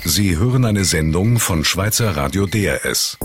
Sie hören eine Sendung von Schweizer Radio DRS.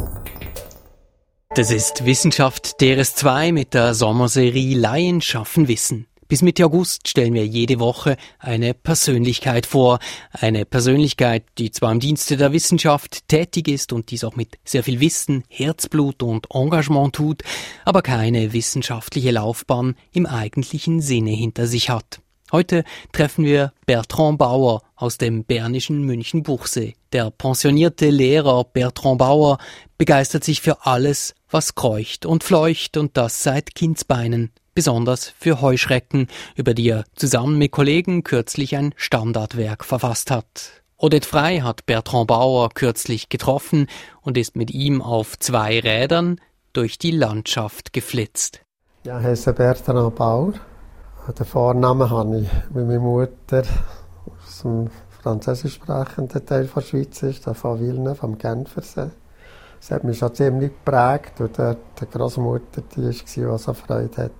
Das ist Wissenschaft DRS2 mit der Sommerserie Laien schaffen Wissen. Bis Mitte August stellen wir jede Woche eine Persönlichkeit vor. Eine Persönlichkeit, die zwar im Dienste der Wissenschaft tätig ist und dies auch mit sehr viel Wissen, Herzblut und Engagement tut, aber keine wissenschaftliche Laufbahn im eigentlichen Sinne hinter sich hat. Heute treffen wir Bertrand Bauer aus dem bernischen München-Buchsee. Der pensionierte Lehrer Bertrand Bauer begeistert sich für alles, was kreucht und fleucht, und das seit Kindsbeinen. Besonders für Heuschrecken, über die er zusammen mit Kollegen kürzlich ein Standardwerk verfasst hat. Odette Frey hat Bertrand Bauer kürzlich getroffen und ist mit ihm auf 2 Rädern durch die Landschaft geflitzt. Ja, ich heiße Bertrand Bauer. Den Vornamen habe ich, weil meine Mutter aus dem französisch sprechenden Teil der Schweiz ist, von Villeneuve, am Genfersee. Das hat mich schon ziemlich geprägt, weil dort die Großmutter die war, die so Freude hatte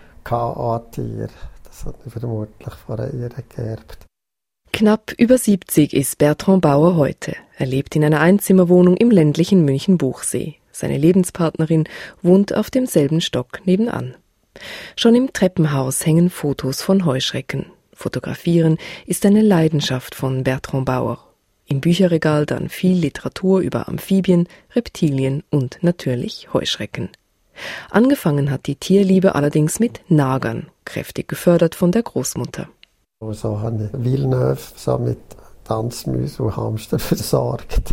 an Tieren. Das hat mich vermutlich von ihr geerbt. Knapp über 70 ist Bertrand Bauer heute. Er lebt in einer Einzimmerwohnung im ländlichen München-Buchsee. Seine Lebenspartnerin wohnt auf demselben Stock nebenan. Schon im Treppenhaus hängen Fotos von Heuschrecken. Fotografieren ist eine Leidenschaft von Bertrand Bauer. Im Bücherregal dann viel Literatur über Amphibien, Reptilien und natürlich Heuschrecken. Angefangen hat die Tierliebe allerdings mit Nagern, kräftig gefördert von der Großmutter. So habe ich Villeneuve so mit Tanzmäusen und Hamster versorgt.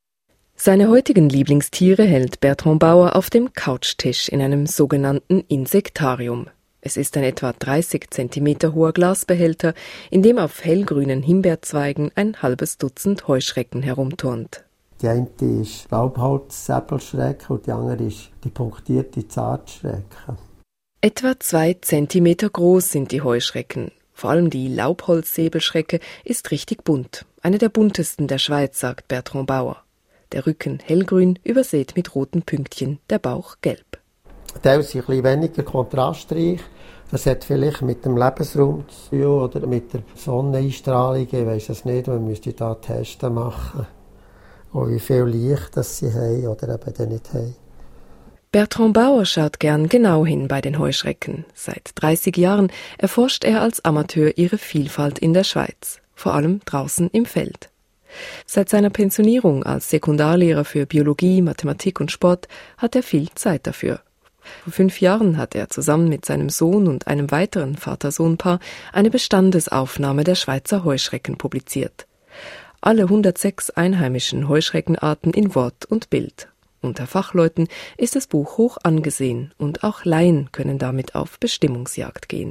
Seine heutigen Lieblingstiere hält Bertrand Bauer auf dem Couchtisch in einem sogenannten Insektarium. Es ist ein etwa 30 cm hoher Glasbehälter, in dem auf hellgrünen Himbeerzweigen ein halbes Dutzend Heuschrecken herumturnt. Die eine ist Laubholz-Säbelschrecke und die andere ist die punktierte Zartschrecke. Etwa 2 cm groß sind die Heuschrecken. Vor allem die Laubholz-Säbelschrecke ist richtig bunt. Eine der buntesten der Schweiz, sagt Bertrand Bauer. Der Rücken hellgrün, übersät mit roten Pünktchen, der Bauch gelb. Der ist ein bisschen weniger kontrastreich. Das hat vielleicht mit dem Lebensraum zu tun oder mit der Sonneneinstrahlung. Ich weiss es nicht, man müsste da Tests machen. Und wie viel Licht das sie haben oder eben nicht haben. Bertrand Bauer schaut gern genau hin bei den Heuschrecken. Seit 30 Jahren erforscht er als Amateur ihre Vielfalt in der Schweiz, vor allem draußen im Feld. Seit seiner Pensionierung als Sekundarlehrer für Biologie, Mathematik und Sport hat er viel Zeit dafür. Vor 5 Jahren hat er zusammen mit seinem Sohn und einem weiteren Vater-Sohn-Paar eine Bestandesaufnahme der Schweizer Heuschrecken publiziert. Alle 106 einheimischen Heuschreckenarten in Wort und Bild. Unter Fachleuten ist das Buch hoch angesehen und auch Laien können damit auf Bestimmungsjagd gehen.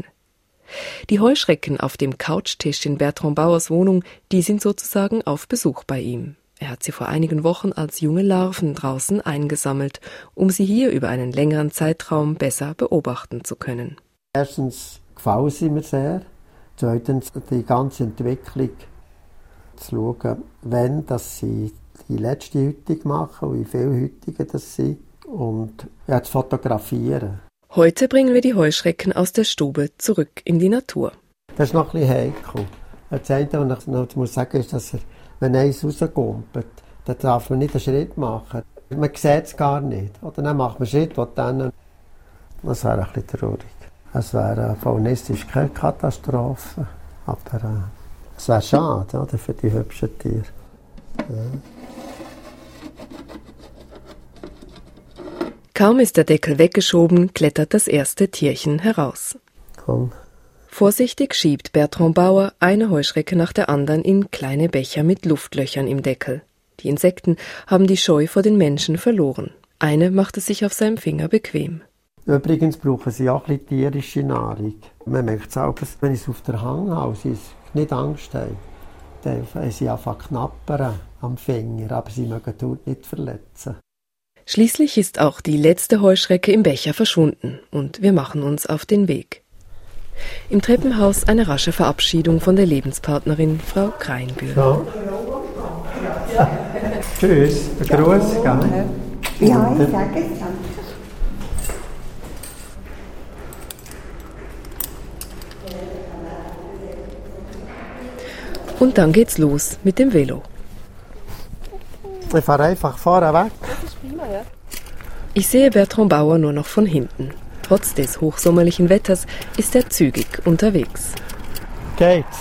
Die Heuschrecken auf dem Couchtisch in Bertrand Bauers Wohnung, die sind sozusagen auf Besuch bei ihm. Er hat sie vor einigen Wochen als junge Larven draußen eingesammelt, um sie hier über einen längeren Zeitraum besser beobachten zu können. Erstens gefallen sie mir sehr. Zweitens die ganze Entwicklung zu schauen, wenn dass sie die letzte Hütung machen und wie viele Hütungen das sind. Und ja, zu fotografieren. Heute bringen wir die Heuschrecken aus der Stube zurück in die Natur. Das ist noch ein bisschen heikel. Das eine, was ich noch muss sagen, ist, dass wenn eins rauskumpelt, dann darf man nicht einen Schritt machen. Man sieht es gar nicht. Oder dann macht man einen Schritt, und dann... Das wäre ein bisschen traurig. Es wäre faunistisch keine Katastrophe, aber es wäre schade, oder, für die hübschen Tiere. Ja. Kaum ist der Deckel weggeschoben, klettert das erste Tierchen heraus. Komm. Vorsichtig schiebt Bertrand Bauer eine Heuschrecke nach der anderen in kleine Becher mit Luftlöchern im Deckel. Die Insekten haben die Scheu vor den Menschen verloren. Eine macht es sich auf seinem Finger bequem. Übrigens brauchen sie auch ein bisschen tierische Nahrung. Man merkt es auch, wenn ich es auf der Hand habe, sie nicht Angst haben, dann haben sie anfangen zu knappern am Finger, aber sie mögen die Haut nicht verletzen. Schließlich ist auch die letzte Heuschrecke im Becher verschwunden und wir machen uns auf den Weg. Im Treppenhaus eine rasche Verabschiedung von der Lebenspartnerin Frau Kreinbühl. So. Tschüss, der Gruß, gell? Ja, ich sage es, danke. Und dann geht's los mit dem Velo. Ich fahre einfach vorne weg. Das ist prima, ja. Ich sehe Bertrand Bauer nur noch von hinten. Trotz des hochsommerlichen Wetters ist er zügig unterwegs. Geht's?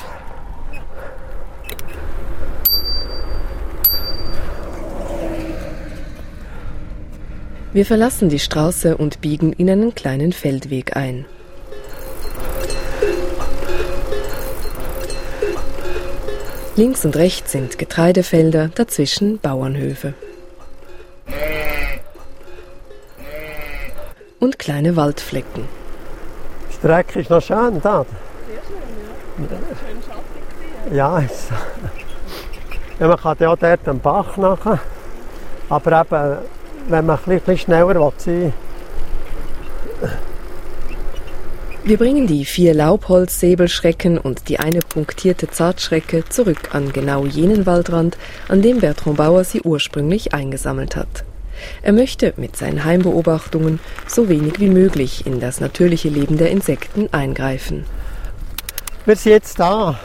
Wir verlassen die Straße und biegen in einen kleinen Feldweg ein. Links und rechts sind Getreidefelder, dazwischen Bauernhöfe. Und kleine Waldflecken. Die Strecke ist noch schön da. Sehr schön, ja. Schön schattig. Ja, ja, man kann ja auch dort am Bach nachher. Aber eben, wenn man ein bisschen schneller sein will. Wir bringen die 4 Laubholz-Säbelschrecken und die eine punktierte Zartschrecke zurück an genau jenen Waldrand, an dem Bertrand Bauer sie ursprünglich eingesammelt hat. Er möchte mit seinen Heimbeobachtungen so wenig wie möglich in das natürliche Leben der Insekten eingreifen. Wir sind jetzt da.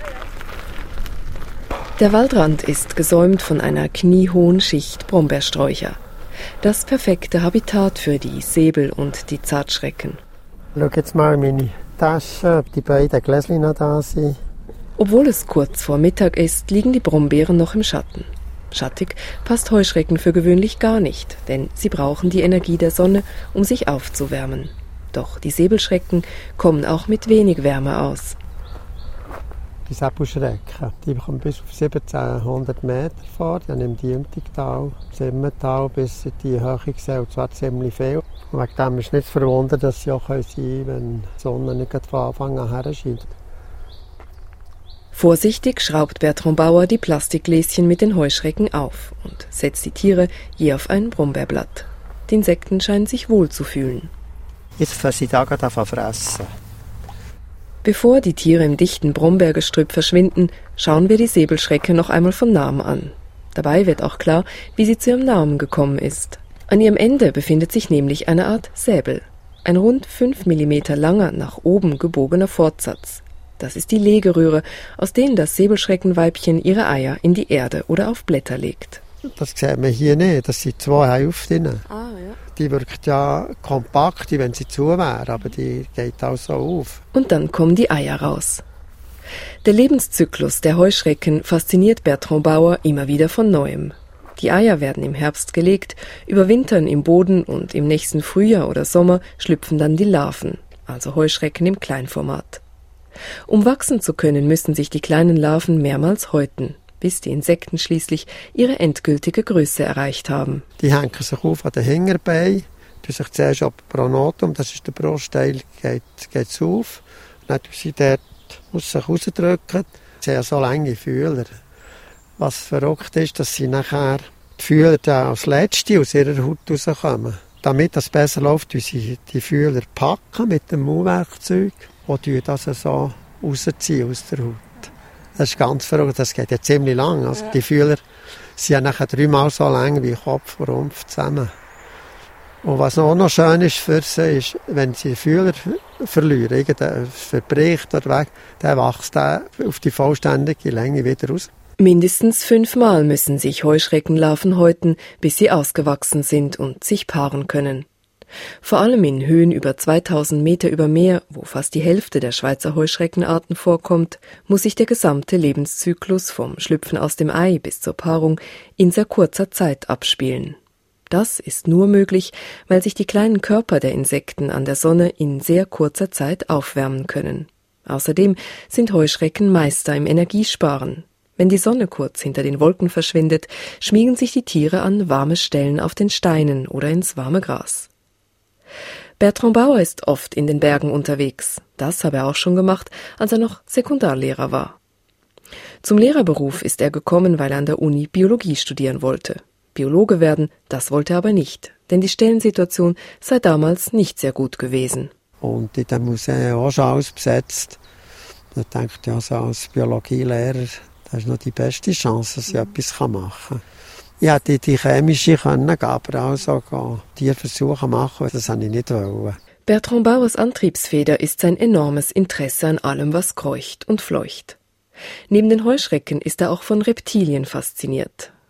Der Waldrand ist gesäumt von einer kniehohen Schicht Brombeersträucher. Das perfekte Habitat für die Säbel und die Zartschrecken. Schau jetzt mal in meine Tasche, ob die beiden Gläschen noch da sind. Obwohl es kurz vor Mittag ist, liegen die Brombeeren noch im Schatten. Schattig passt Heuschrecken für gewöhnlich gar nicht, denn sie brauchen die Energie der Sonne, um sich aufzuwärmen. Doch die Säbelschrecken kommen auch mit wenig Wärme aus. Die Säbelschrecken, die kommen bis auf 1700 Meter vor, dann im Diemtigtal, im Simmental bis in die Höhe gesehen, und zwar ziemlich viel. Und wegen dem ist nicht zu verwundern, dass sie auch sein können, wenn die Sonne nicht von Anfang an her scheint. Vorsichtig schraubt Bertrand Bauer die Plastikgläschen mit den Heuschrecken auf und setzt die Tiere je auf ein Brombeerblatt. Die Insekten scheinen sich wohl zu fühlen. Jetzt fangen sie da gerade an zu fressen. Bevor die Tiere im dichten Brombeergestrüpp verschwinden, schauen wir die Säbelschrecke noch einmal von nahem an. Dabei wird auch klar, wie sie zu ihrem Namen gekommen ist. An ihrem Ende befindet sich nämlich eine Art Säbel. Ein rund 5 mm langer, nach oben gebogener Fortsatz. Das ist die Legeröhre, aus denen das Säbelschreckenweibchen ihre Eier in die Erde oder auf Blätter legt. Das sieht man hier nicht, das sind 2 Hälften. Ah, ja. Die wirkt ja kompakt, wenn sie zu wäre, aber die geht auch so auf. Und dann kommen die Eier raus. Der Lebenszyklus der Heuschrecken fasziniert Bertrand Bauer immer wieder von Neuem. Die Eier werden im Herbst gelegt, überwintern im Boden und im nächsten Frühjahr oder Sommer schlüpfen dann die Larven, also Heuschrecken im Kleinformat. Um wachsen zu können, müssen sich die kleinen Larven mehrmals häuten, bis die Insekten schließlich ihre endgültige Größe erreicht haben. Die hängen sich auf an den Hinterbeinen, die sich zuerst ab Pronotum, das ist der Brustteil, geht auf. Dann sie dort muss sich rausdrücken. Sie haben so lange Fühler. Was verrückt ist, dass sie nachher die Fühler als Letzte aus ihrer Haut rauskommen. Damit das besser läuft, tun sie die Fühler packen mit dem Mauwerkzeug und das so rausziehen aus der Haut. Das ist ganz verrückt, das geht ja ziemlich lang. Also die Fühler sind ja nachher 3-mal so lang wie Kopf und Rumpf zusammen. Und was auch noch schön ist für sie, ist, wenn sie die Fühler verlieren, irgendein verbricht oder weg, dann wächst der auf die vollständige Länge wieder raus. Mindestens 5-mal müssen sich Heuschreckenlarven häuten, bis sie ausgewachsen sind und sich paaren können. Vor allem in Höhen über 2000 Meter über Meer, wo fast die Hälfte der Schweizer Heuschreckenarten vorkommt, muss sich der gesamte Lebenszyklus vom Schlüpfen aus dem Ei bis zur Paarung in sehr kurzer Zeit abspielen. Das ist nur möglich, weil sich die kleinen Körper der Insekten an der Sonne in sehr kurzer Zeit aufwärmen können. Außerdem sind Heuschrecken Meister im Energiesparen. Wenn die Sonne kurz hinter den Wolken verschwindet, schmiegen sich die Tiere an warme Stellen auf den Steinen oder ins warme Gras. Bertrand Bauer ist oft in den Bergen unterwegs. Das habe er auch schon gemacht, als er noch Sekundarlehrer war. Zum Lehrerberuf ist er gekommen, weil er an der Uni Biologie studieren wollte. Biologe werden, das wollte er aber nicht, denn die Stellensituation sei damals nicht sehr gut gewesen. Und in dem Museum auch schon alles besetzt. Da denkt ja, so als Biologielehrer, das ist noch die beste Chance, dass ich etwas machen kann. Ich hätte die chemische können, aber auch so Tierversuche machen, das wollte ich nicht wollen. Bertrand Bauers Antriebsfeder ist sein enormes Interesse an allem, was kreucht und fleucht. Neben den Heuschrecken ist er auch von Reptilien fasziniert.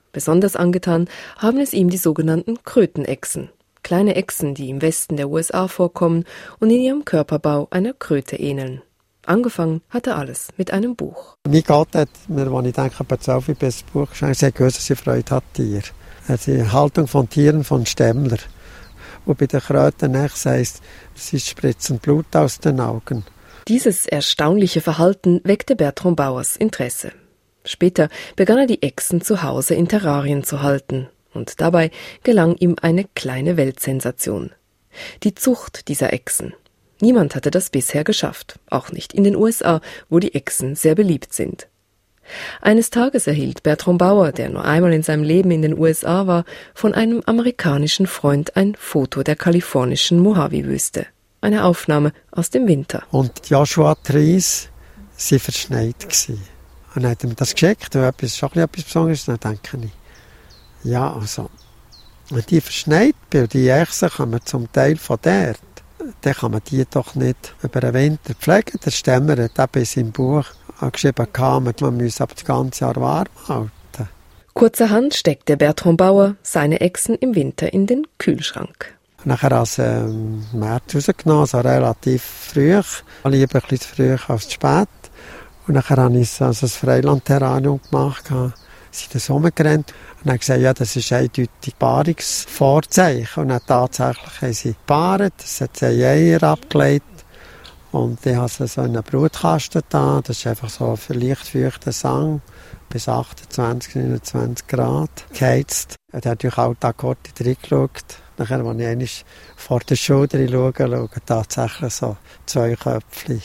Besonders angetan haben es ihm die sogenannten Krötenechsen. Kleine Echsen, die im Westen der USA vorkommen und in ihrem Körperbau einer Kröte ähneln. Angefangen hatte alles mit einem Buch. Mein Gott hat mir, als ich denke, etwa 12 bis das Buch geschenkt, sehr gewusst, dass ich Freude hat Tier. Die Haltung von Tieren von Stemmler. Und bei den Krötenechsen heisst, sie spritzen Blut aus den Augen. Dieses erstaunliche Verhalten weckte Bertram Bauers Interesse. Später begann er die Echsen zu Hause in Terrarien zu halten. Und dabei gelang ihm eine kleine Weltsensation. Die Zucht dieser Echsen. Niemand hatte das bisher geschafft, auch nicht in den USA, wo die Echsen sehr beliebt sind. Eines Tages erhielt Bertram Bauer, der nur einmal in seinem Leben in den USA war, von einem amerikanischen Freund ein Foto der kalifornischen Mojave-Wüste. Eine Aufnahme aus dem Winter. Und die Joshua-Trees waren verschneit. Und dann hat er mir das geschickt, und schon etwas Besonderes, dann denke ich, ja, also, wenn die verschneit sind, die Echsen kommen zum Teil von dort, dann kann man die doch nicht über den Winter pflegen. Der Stemmer hat eben in seinem Buch geschrieben, man müsse aber das ganze Jahr warm halten. Kurzerhand steckte Bertram Bauer seine Echsen im Winter in den Kühlschrank. Nachher habe ich im März rausgenommen, also relativ früh, lieber ein bisschen zu früh als zu spät. Und nachher habe ich also ein Freilandterrarium gemacht, sind das rumgerannt und haben gesagt, ja, das ist eindeutig Paarungsvorzeichen. Und dann tatsächlich haben sie gepaart, es hat 10 Eier abgelegt und ich habe so einen Brutkasten da, das ist einfach so ein leicht feuchter Sang, bis 28, 29 Grad geheizt. Und er hat natürlich auch da kurz reingeschaut. Nachher, als ich einmal vor der Schulter schaue tatsächlich so 2 Köpfchen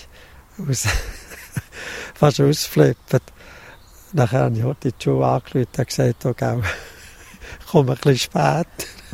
fast ausflippen. Nachher habe ich heute die Schuhe angeschaut und gesagt, okay, komm ein bisschen spät.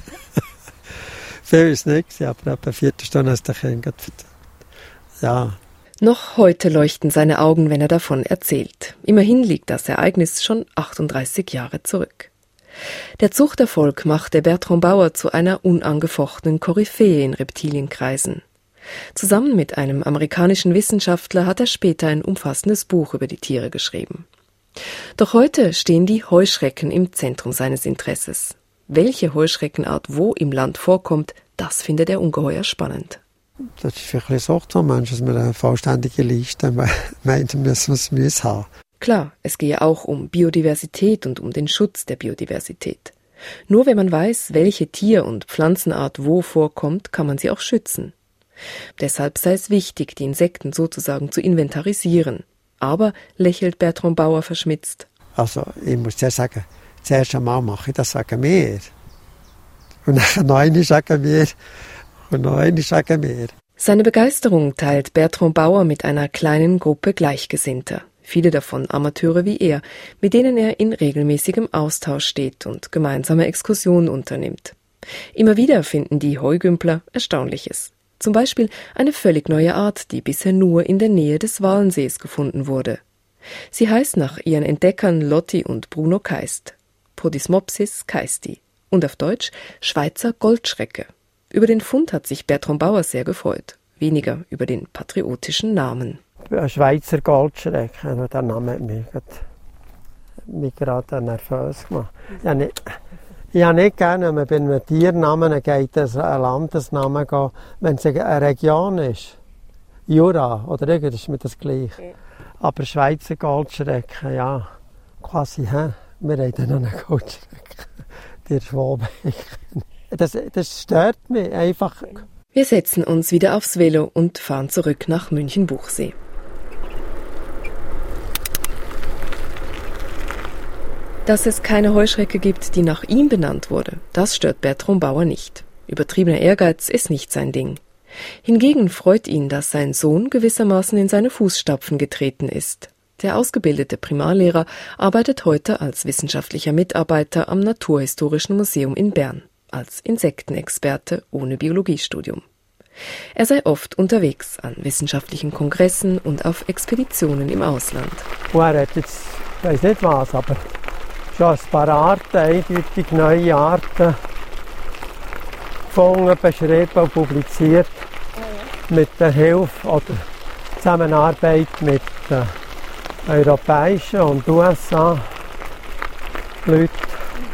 Viel war es nicht, aber etwa 4 Stunden hast du den Kind erzählt. Ja. Noch heute leuchten seine Augen, wenn er davon erzählt. Immerhin liegt das Ereignis schon 38 Jahre zurück. Der Zuchterfolg machte Bertram Bauer zu einer unangefochtenen Koryphäe in Reptilienkreisen. Zusammen mit einem amerikanischen Wissenschaftler hat er später ein umfassendes Buch über die Tiere geschrieben. Doch heute stehen die Heuschrecken im Zentrum seines Interesses. Welche Heuschreckenart wo im Land vorkommt, das findet er ungeheuer spannend. Das ist vielleicht auch so, dass wir eine vollständige Liste meinen, müssen wir es haben. Klar, es gehe auch um Biodiversität und um den Schutz der Biodiversität. Nur wenn man weiß, welche Tier- und Pflanzenart wo vorkommt, kann man sie auch schützen. Deshalb sei es wichtig, die Insekten sozusagen zu inventarisieren. Aber, lächelt Bertram Bauer verschmitzt. Also, ich muss dir sagen, zuerst einmal mache ich das wegen mir. Und dann noch einmal wegen mir. Und noch einmal wegen mir. Seine Begeisterung teilt Bertram Bauer mit einer kleinen Gruppe Gleichgesinnter. Viele davon Amateure wie er, mit denen er in regelmäßigem Austausch steht und gemeinsame Exkursionen unternimmt. Immer wieder finden die Heugümpler Erstaunliches. Zum Beispiel eine völlig neue Art, die bisher nur in der Nähe des Walensees gefunden wurde. Sie heißt nach ihren Entdeckern Lotti und Bruno Keist, Podismopsis keisti, und auf Deutsch Schweizer Goldschrecke. Über den Fund hat sich Bertram Bauer sehr gefreut, weniger über den patriotischen Namen. Schweizer Goldschrecke, der Name hat mich gerade nervös gemacht. Ich habe nicht gerne, wenn man bei einem Tiernamen geht, ein Landesnamen gehen, wenn es eine Region ist. Jura oder irgendwas ist mir das gleich. Ja. Aber Schweizer Goldschrecke, ja, quasi, wir haben dann noch eine Goldschrecke. Der Schwabe. Das stört mich einfach. Wir setzen uns wieder aufs Velo und fahren zurück nach München-Buchsee. Dass es keine Heuschrecke gibt, die nach ihm benannt wurde, das stört Bertram Bauer nicht. Übertriebener Ehrgeiz ist nicht sein Ding. Hingegen freut ihn, dass sein Sohn gewissermaßen in seine Fußstapfen getreten ist. Der ausgebildete Primarlehrer arbeitet heute als wissenschaftlicher Mitarbeiter am Naturhistorischen Museum in Bern, als Insektenexperte ohne Biologiestudium. Er sei oft unterwegs an wissenschaftlichen Kongressen und auf Expeditionen im Ausland. Er hat jetzt, ich weiss nicht was, aber schon ein paar Arten, eindeutig neue Arten gefunden, beschrieben und publiziert. Mit der Hilfe oder Zusammenarbeit mit europäischen und USA Leuten.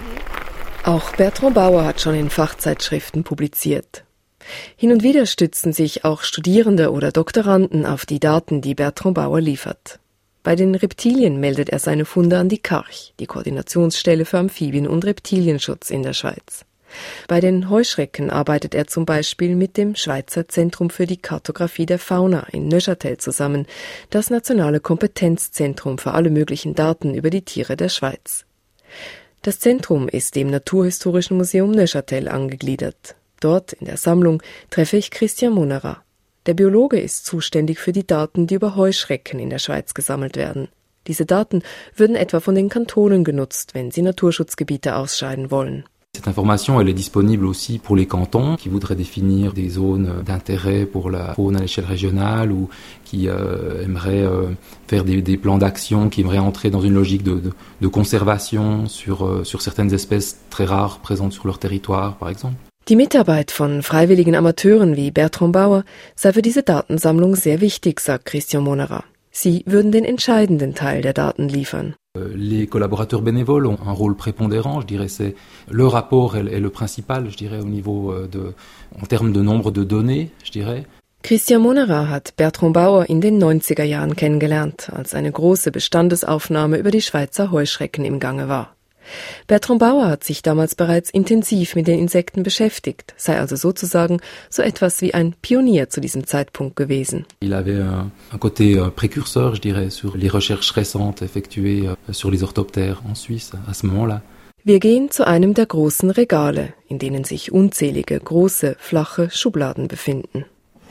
Auch Bertrand Bauer hat schon in Fachzeitschriften publiziert. Hin und wieder stützen sich auch Studierende oder Doktoranden auf die Daten, die Bertrand Bauer liefert. Bei den Reptilien meldet er seine Funde an die KARCH, die Koordinationsstelle für Amphibien- und Reptilienschutz in der Schweiz. Bei den Heuschrecken arbeitet er zum Beispiel mit dem Schweizer Zentrum für die Kartographie der Fauna in Neuchâtel zusammen, das nationale Kompetenzzentrum für alle möglichen Daten über die Tiere der Schweiz. Das Zentrum ist dem Naturhistorischen Museum Neuchâtel angegliedert. Dort in der Sammlung treffe ich Christian Monerer. Der Biologe ist zuständig für die Daten, die über Heuschrecken in der Schweiz gesammelt werden. Diese Daten würden etwa von den Kantonen genutzt, wenn sie Naturschutzgebiete ausscheiden wollen. Cette information, elle est disponible aussi pour les cantons qui voudraient définir des zones d'intérêt pour la faune à l'échelle régionale ou qui aimeraient faire des plans d'action, qui aimeraient entrer dans une logique de conservation sur certaines espèces très rares présentes sur leur territoire, par exemple. Die Mitarbeit von freiwilligen Amateuren wie Bertrand Bauer sei für diese Datensammlung sehr wichtig, sagt Christian Monerer. Sie würden den entscheidenden Teil der Daten liefern. Les collaborateurs bénévoles ont un rôle prépondérant, je dirais, c'est le rapport est le principal, je dirais, au niveau en termes de nombre de données, je dirais. Christian Monerer hat Bertrand Bauer in den 90er Jahren kennengelernt, als eine große Bestandesaufnahme über die Schweizer Heuschrecken im Gange war. Bertrand Bauer hat sich damals bereits intensiv mit den Insekten beschäftigt, sei also sozusagen so etwas wie ein Pionier zu diesem Zeitpunkt gewesen. Il avait un côté précurseur, je dirais, sur les recherches récentes effectuées sur les orthoptères en Suisse à ce moment-là. Wir gehen zu einem der großen Regale, in denen sich unzählige große, flache Schubladen befinden.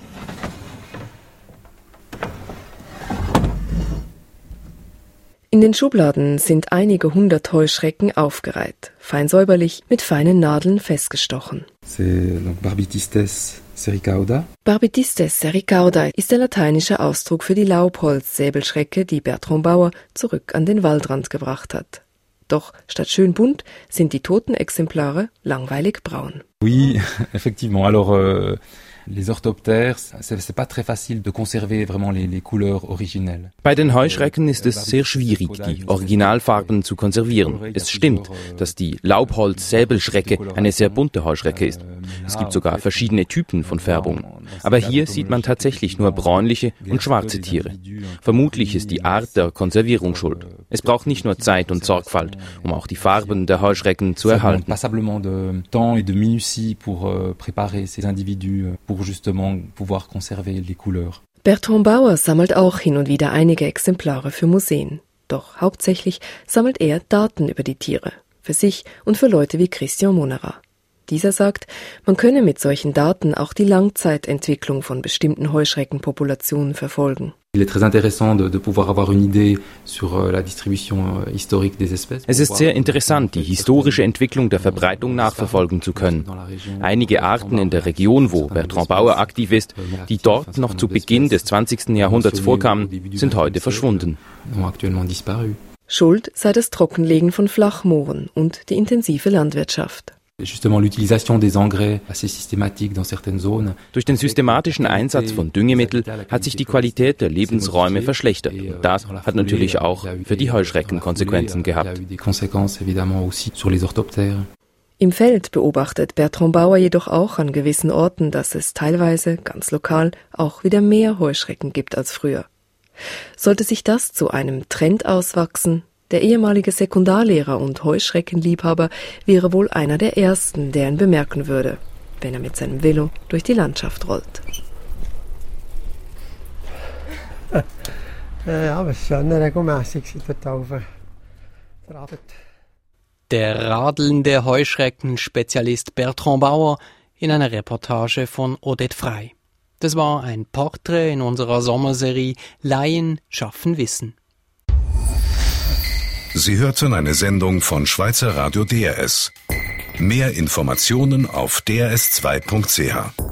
In den Schubladen sind einige hundert Heuschrecken aufgereiht, fein säuberlich mit feinen Nadeln festgestochen. C'est donc Barbitistes sericauda. Barbitistes sericauda ist der lateinische Ausdruck für die Laubholz-Säbelschrecke, die Bertrand Bauer zurück an den Waldrand gebracht hat. Doch statt schön bunt sind die toten Exemplare langweilig braun. Oui, effectivement. Alors les orthoptères, c'est pas très facile de conserver vraiment les couleurs originelles. Bei den Heuschrecken ist es sehr schwierig, die Originalfarben zu konservieren. Es stimmt, dass die Laubholz-Säbelschrecke eine sehr bunte Heuschrecke ist. Es gibt sogar verschiedene Typen von Färbung. Aber hier sieht man tatsächlich nur bräunliche und schwarze Tiere. Vermutlich ist die Art der Konservierung schuld. Es braucht nicht nur Zeit und Sorgfalt, um auch die Farben der Heuschrecken zu erhalten. Passablement de temps et de minutie pour préparer ces individus pour justement pouvoir conserver les couleurs. Bertrand Bauer sammelt auch hin und wieder einige Exemplare für Museen. Doch hauptsächlich sammelt er Daten über die Tiere, für sich und für Leute wie Christian Monerer. Dieser sagt, man könne mit solchen Daten auch die Langzeitentwicklung von bestimmten Heuschreckenpopulationen verfolgen. Il est très intéressant de pouvoir avoir une idée sur la distribution historique des espèces. Es ist sehr interessant, die historische Entwicklung der Verbreitung nachverfolgen zu können. Einige Arten in der Region, wo Bertrand Bauer aktiv ist, die dort noch zu Beginn des 20. Jahrhunderts vorkamen, sind heute verschwunden. Schuld sei das Trockenlegen von Flachmooren und die intensive Landwirtschaft. Justement l'utilisation des engrais assez systématique dans certaines zones. Durch den systematischen Einsatz von Düngemitteln hat sich die Qualität der Lebensräume verschlechtert. Und das hat natürlich auch für die Heuschrecken Konsequenzen gehabt. Im Feld beobachtet Bertrand Bauer jedoch auch an gewissen Orten, dass es teilweise, ganz lokal, auch wieder mehr Heuschrecken gibt als früher. Sollte sich das zu einem Trend auswachsen? Der ehemalige Sekundarlehrer und Heuschreckenliebhaber wäre wohl einer der ersten, der ihn bemerken würde, wenn er mit seinem Velo durch die Landschaft rollt. Ja, aber es ist schon regelmässig dort auf der Arbeit. Der radelnde Heuschrecken-Spezialist Bertrand Bauer in einer Reportage von Odette Frey. Das war ein Porträt in unserer Sommerserie Laien schaffen Wissen. Sie hörten eine Sendung von Schweizer Radio DRS. Mehr Informationen auf drs2.ch.